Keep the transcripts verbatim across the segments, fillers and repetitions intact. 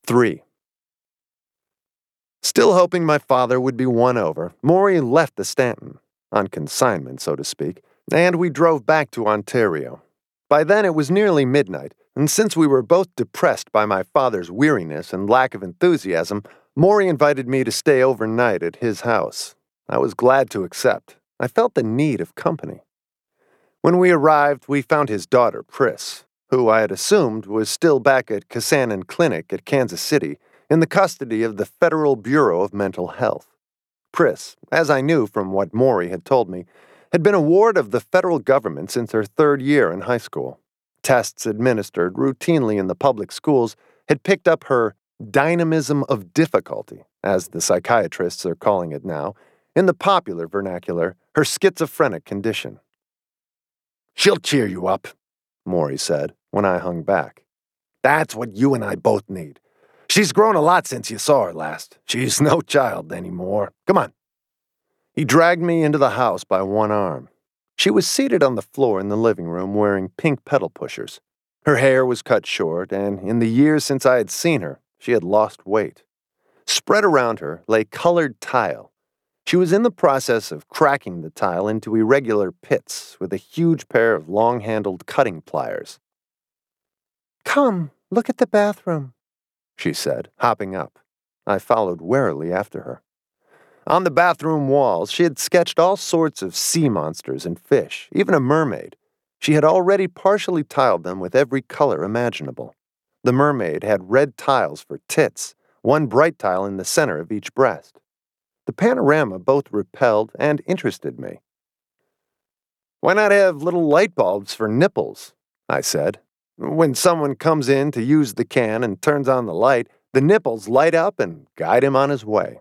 Three. Still hoping my father would be won over, Maury left the Stanton, on consignment, so to speak, and we drove back to Ontario. By then it was nearly midnight, and since we were both depressed by my father's weariness and lack of enthusiasm, Maury invited me to stay overnight at his house. I was glad to accept. I felt the need of company. When we arrived, we found his daughter, Pris, who I had assumed was still back at Kassanan Clinic at Kansas City, in the custody of the Federal Bureau of Mental Health. Pris, as I knew from what Maury had told me, had been a ward of the federal government since her third year in high school. Tests administered routinely in the public schools had picked up her dynamism of difficulty, as the psychiatrists are calling it now, in the popular vernacular, her schizophrenic condition. "She'll cheer you up," Maury said when I hung back. "That's what you and I both need. She's grown a lot since you saw her last. She's no child anymore. Come on." He dragged me into the house by one arm. She was seated on the floor in the living room wearing pink pedal pushers. Her hair was cut short, and in the years since I had seen her, she had lost weight. Spread around her lay colored tile. She was in the process of cracking the tile into irregular pits with a huge pair of long-handled cutting pliers. "Come, look at the bathroom," she said, hopping up. I followed warily after her. On the bathroom walls, she had sketched all sorts of sea monsters and fish, even a mermaid. She had already partially tiled them with every color imaginable. The mermaid had red tiles for tits, one bright tile in the center of each breast. The panorama both repelled and interested me. "Why not have little light bulbs for nipples?" I said. "When someone comes in to use the can and turns on the light, the nipples light up and guide him on his way."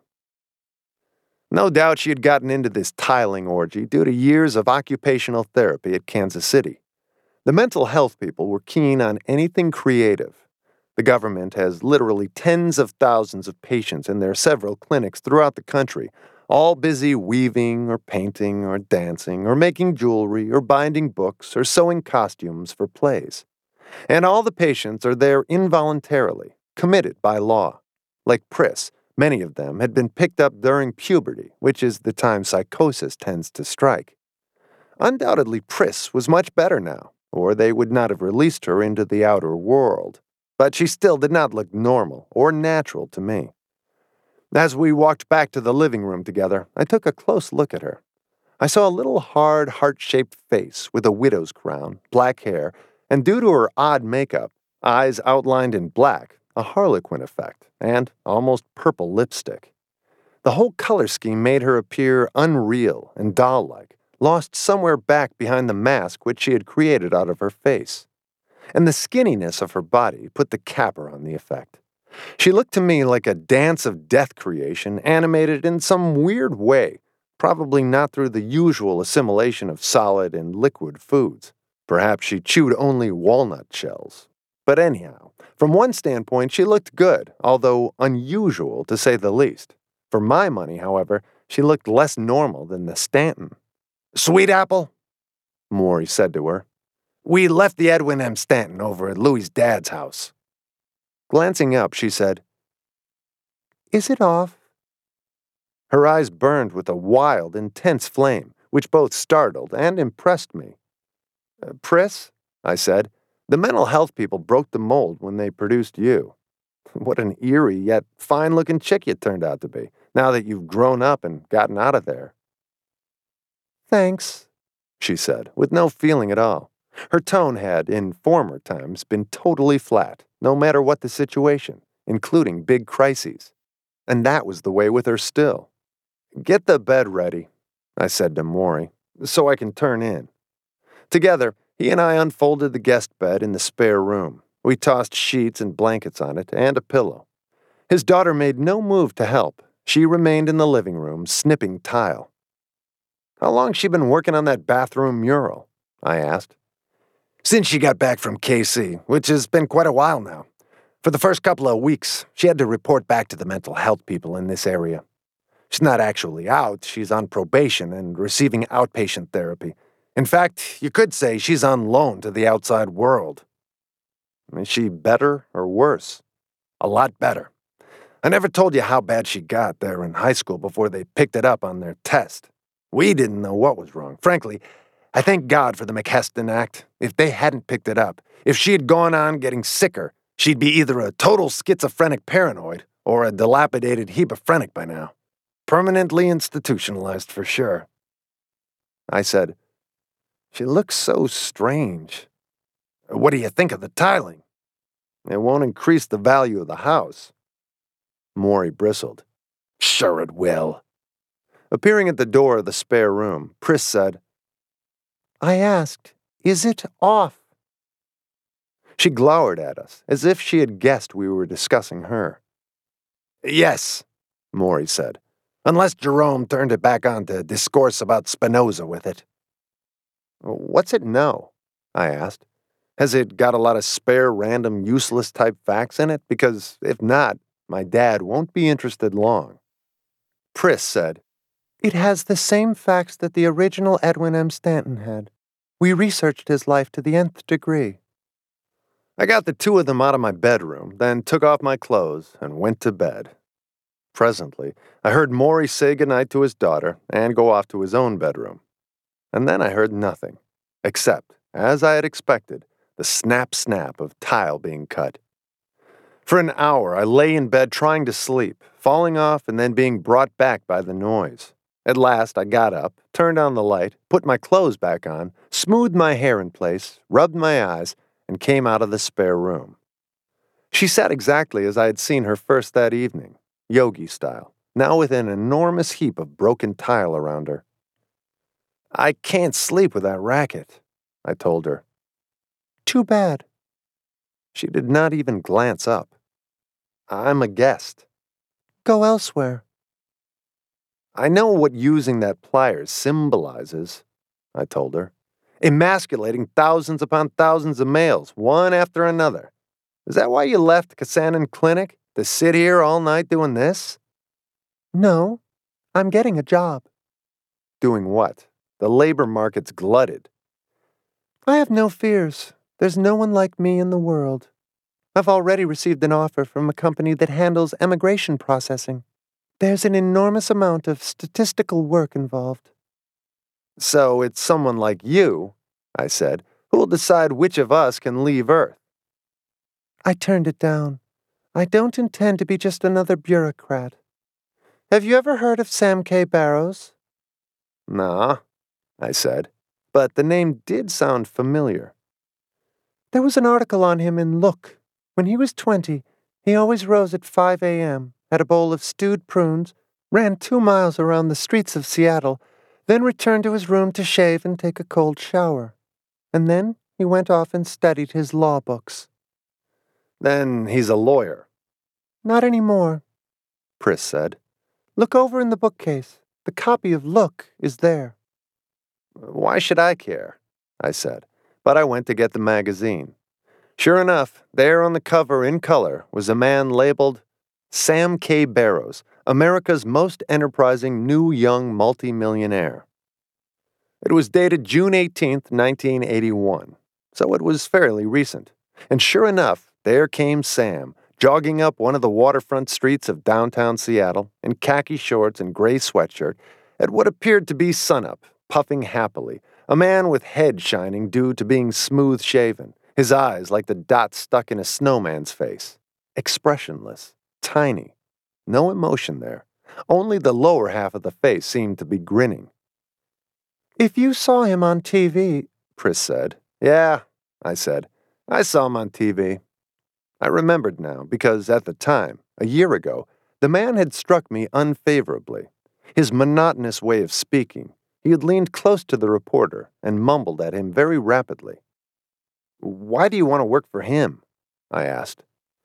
No doubt she had gotten into this tiling orgy due to years of occupational therapy at Kansas City. The mental health people were keen on anything creative. The government has literally tens of thousands of patients in their several clinics throughout the country, all busy weaving or painting or dancing or making jewelry or binding books or sewing costumes for plays. And all the patients are there involuntarily, committed by law. Like Pris, many of them had been picked up during puberty, which is the time psychosis tends to strike. Undoubtedly, Pris was much better now, or they would not have released her into the outer world. But she still did not look normal or natural to me. As we walked back to the living room together, I took a close look at her. I saw a little hard, heart-shaped face with a widow's crown, black hair, and due to her odd makeup, eyes outlined in black, a harlequin effect, and almost purple lipstick. The whole color scheme made her appear unreal and doll-like, lost somewhere back behind the mask which she had created out of her face. And the skinniness of her body put the capper on the effect. She looked to me like a dance of death creation animated in some weird way, probably not through the usual assimilation of solid and liquid foods. Perhaps she chewed only walnut shells. But anyhow, from one standpoint she looked good, although unusual to say the least. For my money, however, she looked less normal than the Stanton. "Sweet apple," Maury said to her. "We left the Edwin M. Stanton over at Louie's dad's house." Glancing up, she said, "Is it off?" Her eyes burned with a wild, intense flame, which both startled and impressed me. "Uh, Pris," I said, "the mental health people broke the mold when they produced you. What an eerie yet fine-looking chick you turned out to be, now that you've grown up and gotten out of there." "Thanks," she said, with no feeling at all. Her tone had, in former times, been totally flat, no matter what the situation, including big crises. And that was the way with her still. "Get the bed ready," I said to Maury, "so I can turn in." Together, he and I unfolded the guest bed in the spare room. We tossed sheets and blankets on it, and a pillow. His daughter made no move to help. She remained in the living room, snipping tile. "How long's she been working on that bathroom mural?" I asked. "Since she got back from K C, which has been quite a while now. For the first couple of weeks, she had to report back to the mental health people in this area. She's not actually out, she's on probation and receiving outpatient therapy. In fact, you could say she's on loan to the outside world." "Is she better or worse?" A lot better. I never told you how bad she got there in high school before they picked it up on their test. We didn't know what was wrong. Frankly, I thank God for the McHeston Act. If they hadn't picked it up, if she had gone on getting sicker, she'd be either a total schizophrenic paranoid or a dilapidated hebephrenic by now. Permanently institutionalized for sure. I said, "She looks so strange. What do you think of the tiling? It won't increase the value of the house." Maury bristled. "Sure it will." Appearing at the door of the spare room, Pris said, "I asked, is it off?" She glowered at us, as if she had guessed we were discussing her. "Yes," Maury said, "unless Jerome turned it back on to discourse about Spinoza with it." "What's it know?" I asked. "Has it got a lot of spare, random, useless type facts in it? Because if not, my dad won't be interested long." Pris said, "It has the same facts that the original Edwin M. Stanton had. We researched his life to the nth degree." I got the two of them out of my bedroom, then took off my clothes and went to bed. Presently, I heard Maury say goodnight to his daughter and go off to his own bedroom. And then I heard nothing, except, as I had expected, the snap-snap of tile being cut. For an hour, I lay in bed trying to sleep, falling off and then being brought back by the noise. At last, I got up, turned on the light, put my clothes back on, smoothed my hair in place, rubbed my eyes, and came out of the spare room. She sat exactly as I had seen her first that evening, yogi style, now with an enormous heap of broken tile around her. "I can't sleep with that racket," I told her. "Too bad." She did not even glance up. "I'm a guest." "Go elsewhere." "I know what using that pliers symbolizes," I told her. "Emasculating thousands upon thousands of males, one after another. Is that why you left Cassanan Clinic? To sit here all night doing this?" "No, I'm getting a job." "Doing what? The labor market's glutted." "I have no fears. There's no one like me in the world. I've already received an offer from a company that handles emigration processing. There's an enormous amount of statistical work involved." "So it's someone like you," I said, "who'll decide which of us can leave Earth." I turned it down. I don't intend to be just another bureaucrat. Have you ever heard of Sam K. Barrows? "Nah," I said, but the name did sound familiar. There was an article on him in Look. When he was twenty, he always rose at five a.m., had a bowl of stewed prunes, ran two miles around the streets of Seattle, then returned to his room to shave and take a cold shower. And then he went off and studied his law books. "Then he's a lawyer." "Not anymore," Pris said. "Look over in the bookcase. The copy of Look is there." "Why should I care?" I said, but I went to get the magazine. Sure enough, there on the cover in color was a man labeled Sam K. Barrows, America's most enterprising new young multimillionaire. It was dated June eighteenth, nineteen eighty-one, so it was fairly recent. And sure enough, there came Sam, jogging up one of the waterfront streets of downtown Seattle in khaki shorts and gray sweatshirt at what appeared to be sunup, puffing happily, a man with head shining due to being smooth-shaven, his eyes like the dots stuck in a snowman's face, expressionless, tiny, no emotion there. Only the lower half of the face seemed to be grinning. "If you saw him on T V, Pris said. "Yeah," I said. "I saw him on T V." I remembered now, because at the time, a year ago, the man had struck me unfavorably. His monotonous way of speaking, he had leaned close to the reporter and mumbled at him very rapidly. "Why do you want to work for him?" I asked.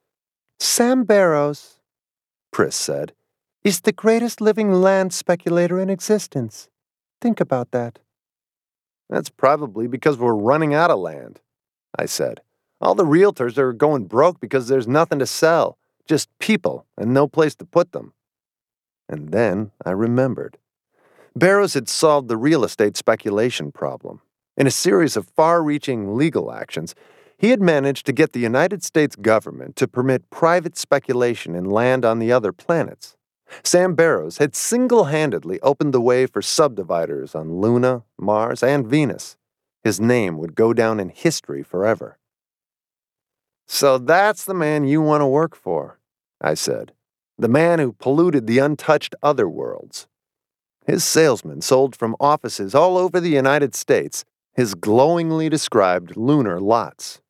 "Sam Barrows," Pris said, "is the greatest living land speculator in existence. Think about that." "That's probably because we're running out of land," I said. "All the realtors are going broke because there's nothing to sell, just people and no place to put them." And then I remembered. Barrows had solved the real estate speculation problem. In a series of far-reaching legal actions, He had managed to get the United States government to permit private speculation in land on the other planets. Sam Barrows had single-handedly opened the way for subdividers on Luna, Mars, and Venus. His name would go down in history forever. "So that's the man you want to work for," I said. "The man who polluted the untouched other worlds." His salesman sold from offices all over the United States his glowingly described lunar lots.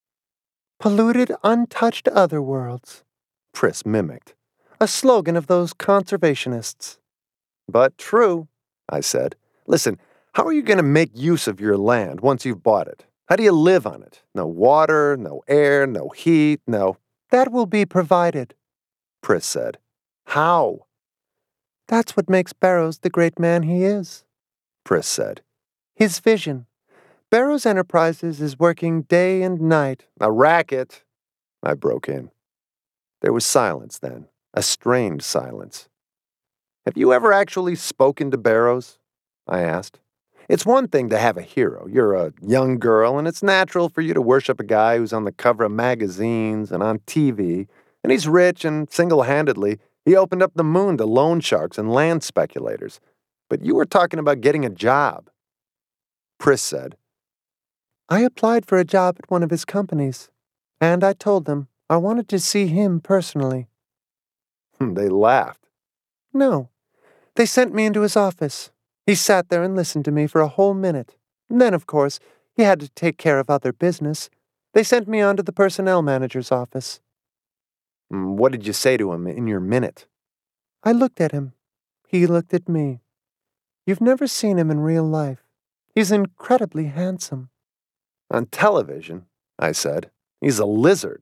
"Polluted, untouched other worlds," Pris mimicked. "A slogan of those conservationists." "But true," I said. "Listen, how are you going to make use of your land once you've bought it? How do you live on it? No water, no air, no heat, no—" "That will be provided," Pris said. "How?" "That's what makes Barrows the great man he is," Pris said. "His vision. Barrows Enterprises is working day and night." "A racket," I broke in. There was silence then, a strained silence. "Have you ever actually spoken to Barrows?" I asked. "It's one thing to have a hero. You're a young girl, and it's natural for you to worship a guy who's on the cover of magazines and on T V, and he's rich, and single-handedly, he opened up the moon to loan sharks and land speculators. But you were talking about getting a job." Pris said, "I applied for a job at one of his companies, and I told them I wanted to see him personally." They laughed. "No. They sent me into his office. He sat there and listened to me for a whole minute. And then, of course, he had to take care of other business. They sent me on to the personnel manager's office." "What did you say to him in your minute?" "I looked at him. He looked at me. You've never seen him in real life. He's incredibly handsome." "On television," I said. "He's a lizard."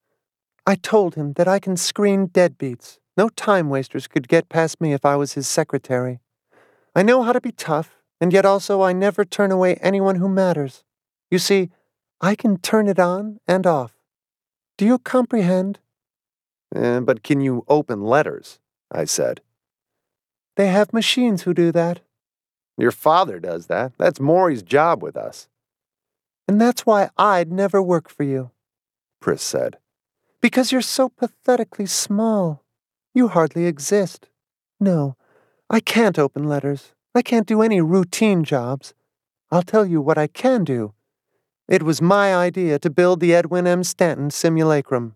"I told him that I can screen deadbeats. No time wasters could get past me if I was his secretary. I know how to be tough, and yet also I never turn away anyone who matters. You see, I can turn it on and off. Do you comprehend?" Eh, "but can you open letters?" I said. "They have machines who do that." "Your father does that. That's Maury's job with us." "And that's why I'd never work for you," Pris said. "Because you're so pathetically small. You hardly exist. No, I can't open letters. I can't do any routine jobs. I'll tell you what I can do. It was my idea to build the Edwin M. Stanton simulacrum."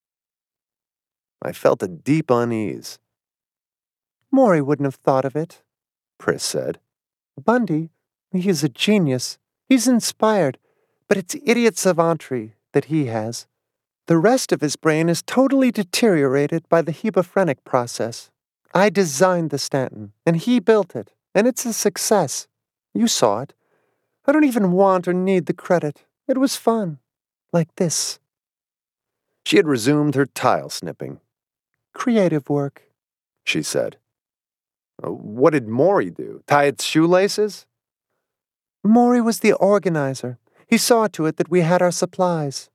I felt a deep unease. "Maury wouldn't have thought of it," Pris said. "Bundy, he's a genius. He's inspired, but it's idiot savantry that he has. The rest of his brain is totally deteriorated by the hebephrenic process. I designed the Stanton, and he built it, and it's a success. You saw it. I don't even want or need the credit. It was fun. Like this." She had resumed her tile snipping. "Creative work," she said. "What did Maury do? Tie its shoelaces?" "Maury was the organizer. He saw to it that we had our supplies."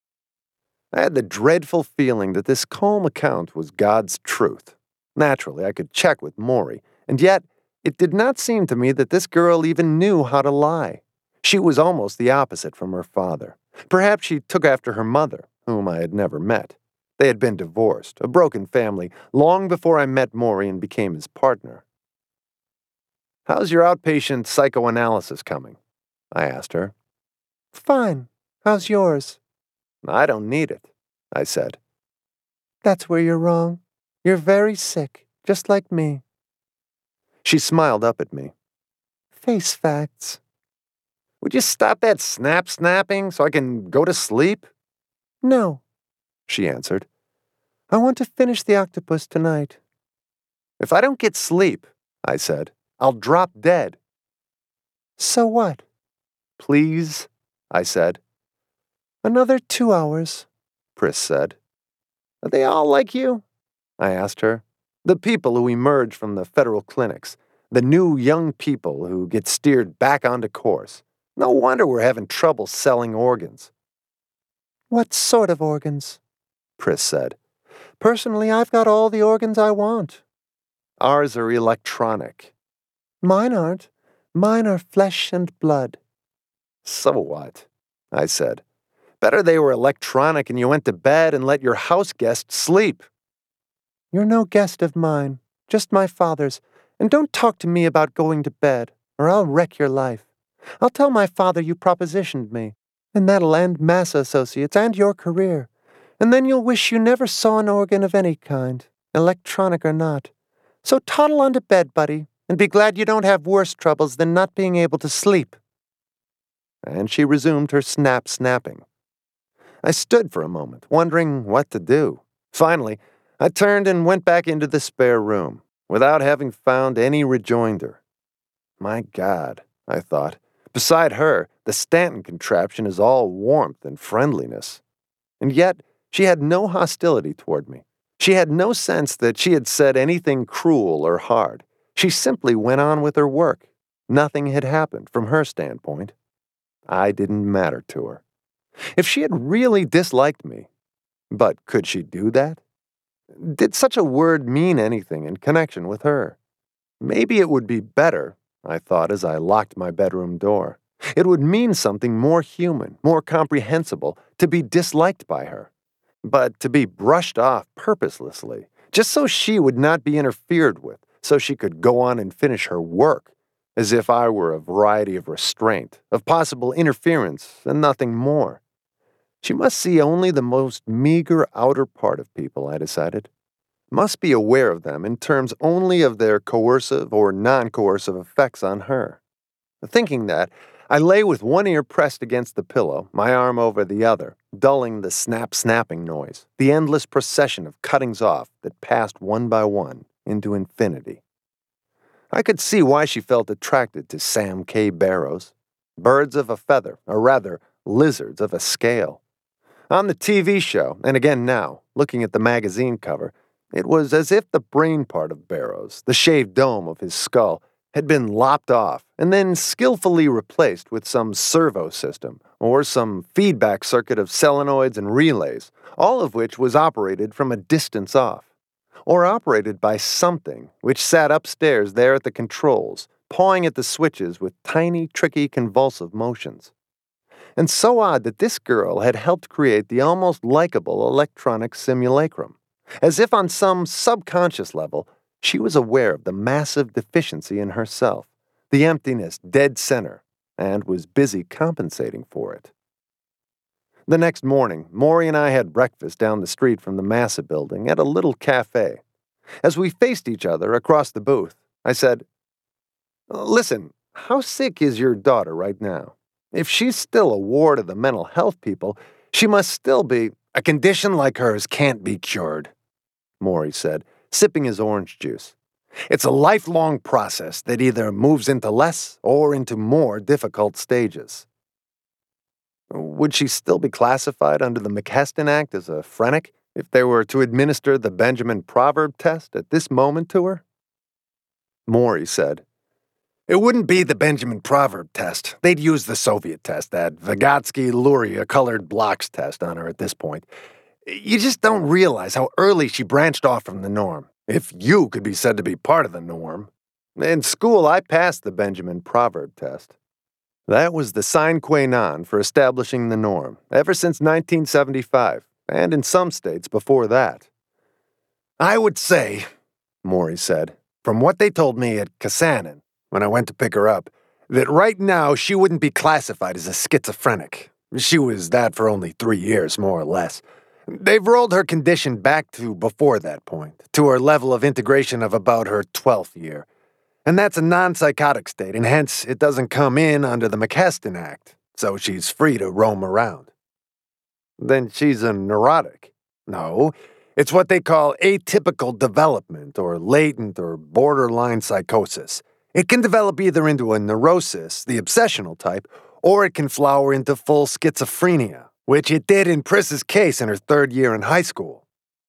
I had the dreadful feeling that this calm account was God's truth. Naturally, I could check with Maury, and yet it did not seem to me that this girl even knew how to lie. She was almost the opposite from her father. Perhaps she took after her mother, whom I had never met. They had been divorced, a broken family, long before I met Maury and became his partner. "How's your outpatient psychoanalysis coming?" I asked her. "Fine. How's yours?" "I don't need it," I said. "That's where you're wrong. You're very sick, just like me." She smiled up at me. "Face facts." "Would you stop that snap-snapping so I can go to sleep?" "No," she answered. "I want to finish the octopus tonight." "If I don't get sleep," I said, "I'll drop dead." "So what?" "Please," I said. "Another two hours," Pris said. "Are they all like you?" I asked her. "The people who emerge from the federal clinics, the new young people who get steered back onto course. No wonder we're having trouble selling organs." "What sort of organs?" Pris said. "Personally, I've got all the organs I want." "Ours are electronic." "Mine aren't. Mine are flesh and blood." "So what?" I said. Better they were electronic and you went to bed and let your house guests sleep. You're no guest of mine, just my father's, and don't talk to me about going to bed, or I'll wreck your life. I'll tell my father you propositioned me, and that'll end Massa Associates and your career. And then you'll wish you never saw an organ of any kind, electronic or not. So toddle on to bed, buddy, and be glad you don't have worse troubles than not being able to sleep. And she resumed her snap-snapping. I stood for a moment, wondering what to do. Finally, I turned and went back into the spare room, without having found any rejoinder. My God, I thought, beside her, the Stanton contraption is all warmth and friendliness. And yet, she had no hostility toward me. She had no sense that she had said anything cruel or hard. She simply went on with her work. Nothing had happened from her standpoint. I didn't matter to her. If she had really disliked me, but could she do that? Did such a word mean anything in connection with her? Maybe it would be better, I thought as I locked my bedroom door. It would mean something more human, more comprehensible, to be disliked by her. But to be brushed off purposelessly, just so she would not be interfered with, so she could go on and finish her work, as if I were a variety of restraint, of possible interference, and nothing more. She must see only the most meager outer part of people, I decided. Must be aware of them in terms only of their coercive or non-coercive effects on her. Thinking that, I lay with one ear pressed against the pillow, my arm over the other, dulling the snap-snapping noise, the endless procession of cuttings off that passed one by one into infinity. I could see why she felt attracted to Sam K. Barrows. Birds of a feather, or rather, lizards of a scale. On the T V show, and again now, looking at the magazine cover, it was as if the brain part of Barrows, the shaved dome of his skull, had been lopped off and then skillfully replaced with some servo system or some feedback circuit of solenoids and relays, all of which was operated from a distance off, or operated by something which sat upstairs there at the controls, pawing at the switches with tiny, tricky, convulsive motions. And so odd that this girl had helped create the almost likable electronic simulacrum, as if on some subconscious level she was aware of the massive deficiency in herself, the emptiness dead center, and was busy compensating for it. The next morning, Maury and I had breakfast down the street from the Massa building at a little cafe. As we faced each other across the booth, I said, "Listen, how sick is your daughter right now? If she's still a ward of the mental health people, she must still be—" "A condition like hers can't be cured," Maury said, sipping his orange juice. "It's a lifelong process that either moves into less or into more difficult stages." Would she still be classified under the McHeston Act as a phrenic if they were to administer the Benjamin Proverb test at this moment to her? Maury said, "It wouldn't be the Benjamin Proverb test. They'd use the Soviet test, that Vygotsky-Luria colored blocks test on her at this point. You just don't realize how early she branched off from the norm, if you could be said to be part of the norm. In school, I passed the Benjamin Proverb test. That was the sine qua non for establishing the norm, ever since nineteen seventy-five, and in some states before that." "I would say," Maury said, "from what they told me at Kasanin, when I went to pick her up, that right now she wouldn't be classified as a schizophrenic. She was that for only three years, more or less. They've rolled her condition back to before that point, to her level of integration of about her twelfth year. And that's a non-psychotic state, and hence it doesn't come in under the McHeston Act, so she's free to roam around." "Then she's a neurotic." "No, it's what they call atypical development, or latent or borderline psychosis. It can develop either into a neurosis, the obsessional type, or it can flower into full schizophrenia, which it did in Pris's case in her third year in high school."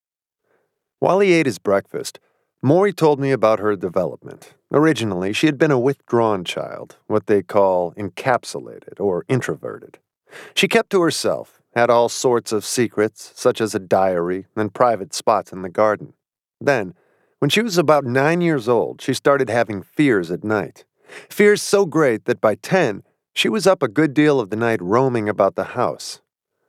While he ate his breakfast, Maury told me about her development. Originally, she had been a withdrawn child, what they call encapsulated or introverted. She kept to herself, had all sorts of secrets, such as a diary and private spots in the garden. Then, when she was about nine years old, she started having fears at night. Fears so great that by ten, she was up a good deal of the night roaming about the house.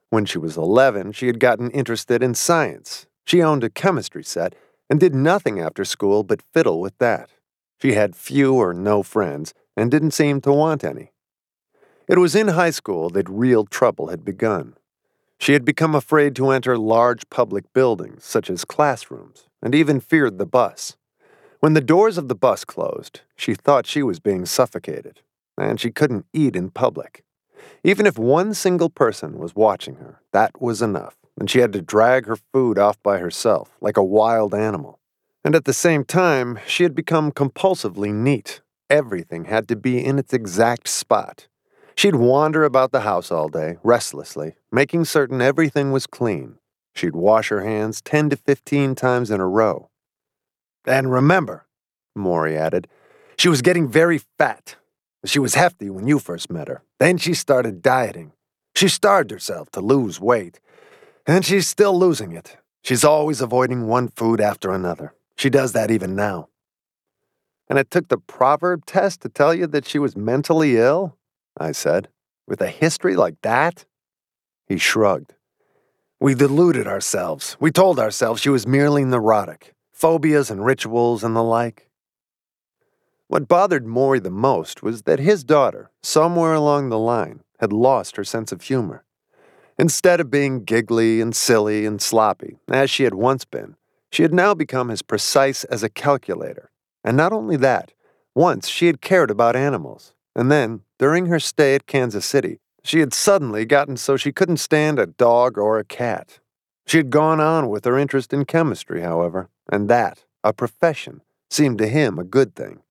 When she was eleven, she had gotten interested in science. She owned a chemistry set and did nothing after school but fiddle with that. She had few or no friends and didn't seem to want any. It was in high school that real trouble had begun. She had become afraid to enter large public buildings, such as classrooms, and even feared the bus. When the doors of the bus closed, she thought she was being suffocated, and she couldn't eat in public. Even if one single person was watching her, that was enough, and she had to drag her food off by herself, like a wild animal. And at the same time, she had become compulsively neat. Everything had to be in its exact spot. She'd wander about the house all day, restlessly, making certain everything was clean. She'd wash her hands ten to fifteen times in a row. And remember, Maury added, she was getting very fat. She was hefty when you first met her. Then she started dieting. She starved herself to lose weight. And she's still losing it. She's always avoiding one food after another. She does that even now. And it took the proverb test to tell you that she was mentally ill? I said. With a history like that? He shrugged. We deluded ourselves. We told ourselves she was merely neurotic. Phobias and rituals and the like. What bothered Maury the most was that his daughter, somewhere along the line, had lost her sense of humor. Instead of being giggly and silly and sloppy, as she had once been, she had now become as precise as a calculator. And not only that, once she had cared about animals, and then, during her stay at Kansas City, she had suddenly gotten so she couldn't stand a dog or a cat. She had gone on with her interest in chemistry, however, and that, a profession, seemed to him a good thing.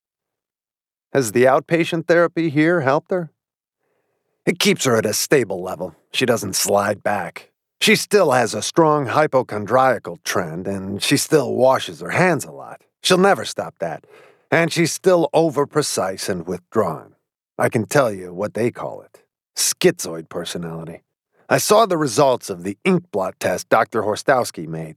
Has the outpatient therapy here helped her? It keeps her at a stable level. She doesn't slide back. She still has a strong hypochondriacal trend, and she still washes her hands a lot. She'll never stop that. And she's still over-precise and withdrawn. I can tell you what they call it. Schizoid personality. I saw the results of the ink blot test Doctor Horstowski made.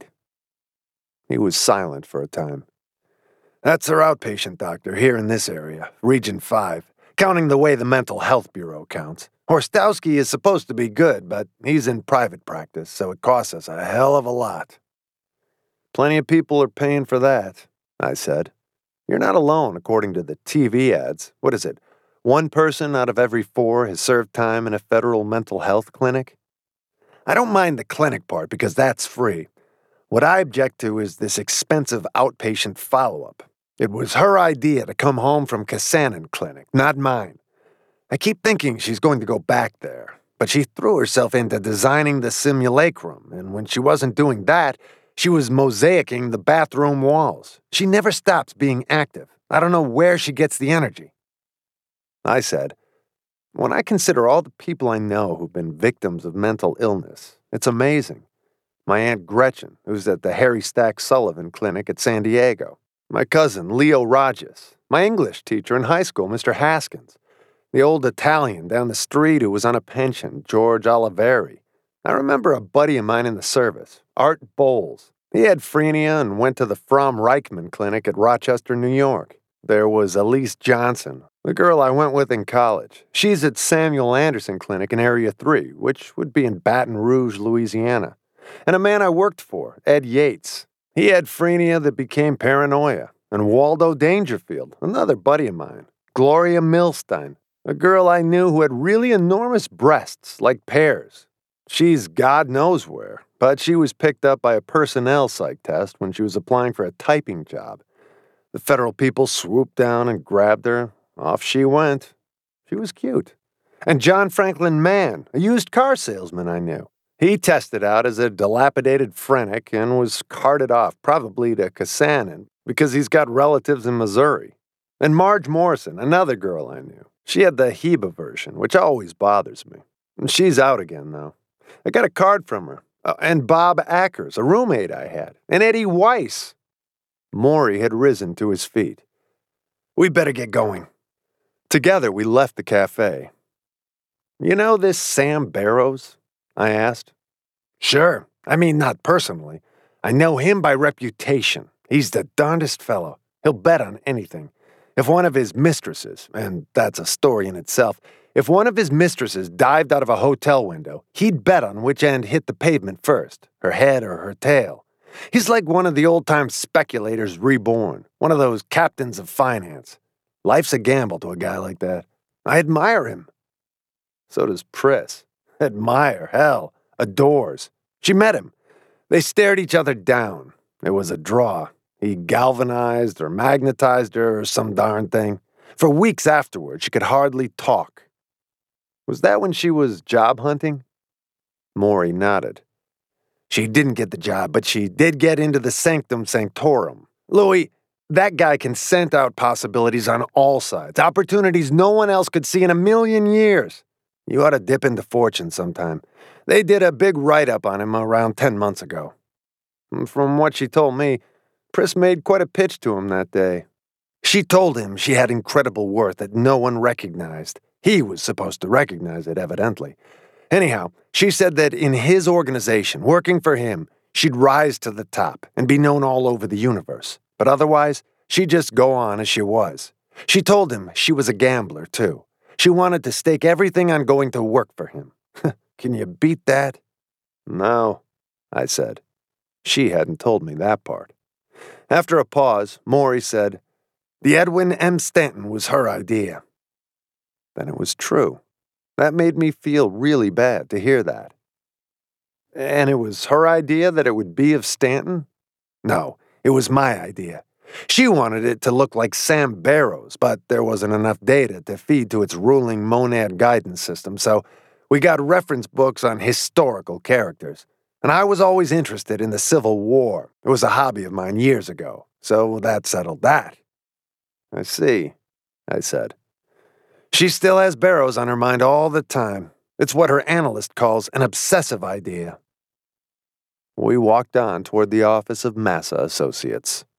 He was silent for a time. That's our outpatient doctor here in this area, Region five, counting the way the Mental Health Bureau counts. Horstowski is supposed to be good, but he's in private practice, so it costs us a hell of a lot. Plenty of people are paying for that, I said. You're not alone, according to the T V ads. What is it? One person out of every four has served time in a federal mental health clinic? I don't mind the clinic part because that's free. What I object to is this expensive outpatient follow-up. It was her idea to come home from Kassanen Clinic, not mine. I keep thinking she's going to go back there, but she threw herself into designing the simulacrum, and when she wasn't doing that, she was mosaicing the bathroom walls. She never stops being active. I don't know where she gets the energy. I said, when I consider all the people I know who've been victims of mental illness, it's amazing. My Aunt Gretchen, who's at the Harry Stack Sullivan Clinic at San Diego. My cousin, Leo Rajas. My English teacher in high school, Mister Haskins. The old Italian down the street who was on a pension, George Oliveri. I remember a buddy of mine in the service, Art Bowles. He had frenia and went to the Fromm Reichman Clinic at Rochester, New York. There was Elise Johnson, the girl I went with in college. She's at Samuel Anderson Clinic in Area three, which would be in Baton Rouge, Louisiana. And a man I worked for, Ed Yates. He had frenia that became paranoia. And Waldo Dangerfield, another buddy of mine. Gloria Milstein, a girl I knew who had really enormous breasts, like pears. She's God knows where, but she was picked up by a personnel psych test when she was applying for a typing job. The federal people swooped down and grabbed her. Off she went. She was cute. And John Franklin Mann, a used car salesman I knew. He tested out as a dilapidated phrenic and was carted off, probably to Kassanen, because he's got relatives in Missouri. And Marge Morrison, another girl I knew. She had the Heba version, which always bothers me. And she's out again, though. I got a card from her. Uh, and Bob Ackers, a roommate I had. And Eddie Weiss. Maury had risen to his feet. We'd better get going. Together, we left the cafe. You know this Sam Barrows? I asked. Sure. I mean, not personally. I know him by reputation. He's the darndest fellow. He'll bet on anything. If one of his mistresses, and that's a story in itself, If one of his mistresses dived out of a hotel window, he'd bet on which end hit the pavement first, her head or her tail. He's like one of the old-time speculators reborn, one of those captains of finance. Life's a gamble to a guy like that. I admire him. So does Pris. Admire, hell, adores. She met him. They stared each other down. It was a draw. He galvanized or magnetized her or some darn thing. For weeks afterward, she could hardly talk. Was that when she was job hunting? Maury nodded. She didn't get the job, but she did get into the sanctum sanctorum. Louis, that guy can scent out possibilities on all sides, opportunities no one else could see in a million years. You ought to dip into fortune sometime. They did a big write-up on him around ten months ago. From what she told me, Pris made quite a pitch to him that day. She told him she had incredible worth that no one recognized. He was supposed to recognize it, evidently. Anyhow, she said that in his organization, working for him, she'd rise to the top and be known all over the universe. But otherwise, she'd just go on as she was. She told him she was a gambler, too. She wanted to stake everything on going to work for him. Can you beat that? No, I said. She hadn't told me that part. After a pause, Maury said, The Edwin M. Stanton was her idea. Then it was true. That made me feel really bad to hear that. And it was her idea that it would be of Stanton? No, it was my idea. She wanted it to look like Sam Barrows, but there wasn't enough data to feed to its ruling monad guidance system, so we got reference books on historical characters. And I was always interested in the Civil War. It was a hobby of mine years ago, so that settled that. I see, I said. She still has Barrows on her mind all the time. It's what her analyst calls an obsessive idea. We walked on toward the office of Massa Associates.